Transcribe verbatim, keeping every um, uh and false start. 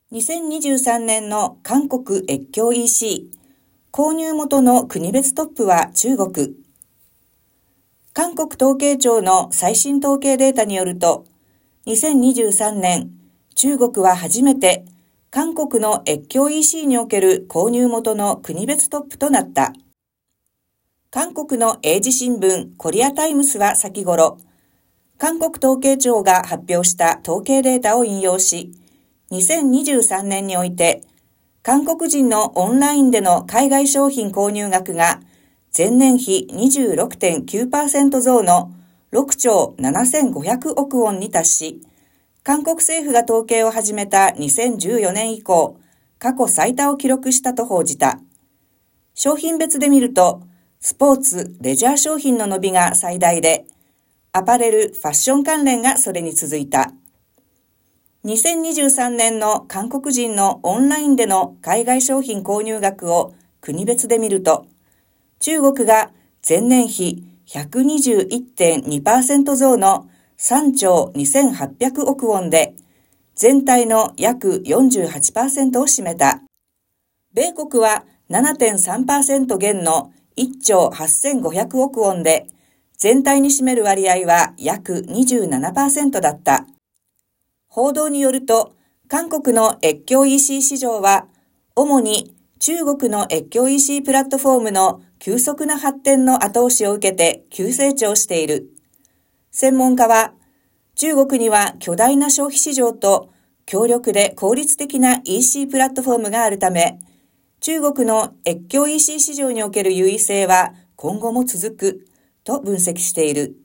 にせんにじゅうさんねんの韓国越境 イーシー、購入元の国別トップは中国。韓国統計庁の最新統計データによると、にせんにじゅうさんねん、中国は初めて韓国の越境 イーシー における購入元の国別トップとなった。韓国の英字新聞コリアタイムスは先頃、韓国統計庁が発表した統計データを引用し、にせんにじゅうさんねんにおいて、韓国人のオンラインでの海外商品購入額が前年比 にじゅうろくてんきゅうパーセント 増のろくちょうななせんごひゃくおくウォンに達し、韓国政府が統計を始めたにせんじゅうよねん以降、過去最多を記録したと報じた。商品別で見ると、スポーツ・レジャー商品の伸びが最大で、アパレル・ファッション関連がそれに続いた。にせんにじゅうさんねんの韓国人のオンラインでの海外商品購入額を国別で見ると、中国が前年比 ひゃくにじゅういってんにパーセント 増のさんちょうにせんはっぴゃくおくウォンで、全体の約 よんじゅうはちパーセント を占めた。米国は ななてんさんパーセント 減のいっちょうはっせんごひゃくおくウォンで、全体に占める割合は約 にじゅうななパーセント だった。報道によると、韓国の越境 イーシー 市場は、主に中国の越境 イーシー プラットフォームの急速な発展の後押しを受けて急成長している。専門家は、中国には巨大な消費市場と強力で効率的な イーシー プラットフォームがあるため、中国の越境 イーシー 市場における優位性は今後も続くと分析している。